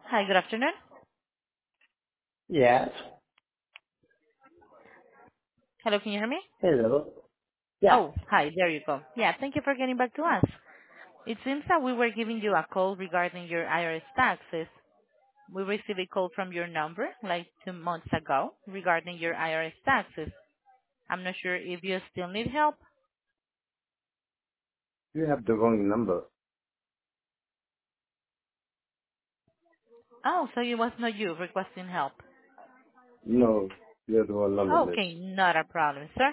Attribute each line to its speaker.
Speaker 1: Hi, good afternoon.
Speaker 2: Yes.
Speaker 1: Hello, can you hear me?
Speaker 2: Hello. Yeah.
Speaker 1: Oh, hi, there you go. Yeah, thank you for getting back to us. It seems that we were giving you a call regarding your IRS taxes. We received a call from your number like 2 months ago regarding your IRS taxes. I'm not sure if you still need help.
Speaker 2: You have the wrong number.
Speaker 1: Oh, so it was not you requesting help.
Speaker 2: No, you have the wrong number, miss.
Speaker 1: Okay, not a problem, sir.